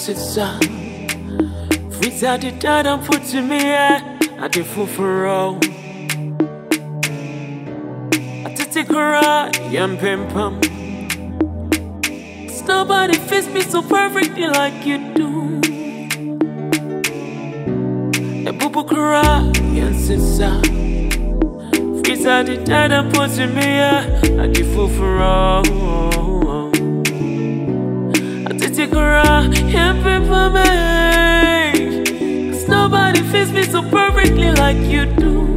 sister. Visa the dad and put to me at the full for all. I take a ride, yam pim pam. Nobody fits me so perfectly like you do. A boo cry and sister. Visa the dad and put to me at the full for all. Take a ride, yam pim pam. Nobody fits me so perfectly like you do.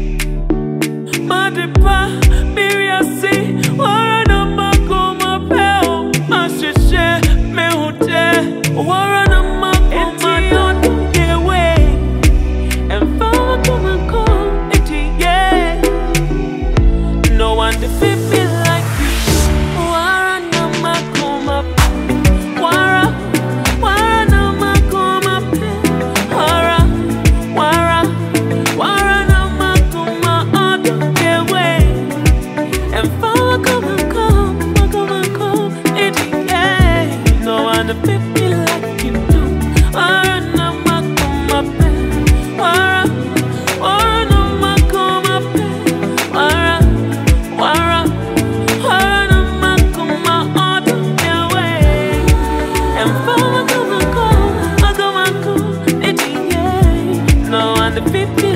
Madepa, Miriasi, Warana Mako, Mapel, Masheshe, Mehute, Warana Mako, Madon, get away, and Fama come and come, yeah. No one to fit me like you. Warana Mako, Mapel, Warana Mako, Mapel. The 50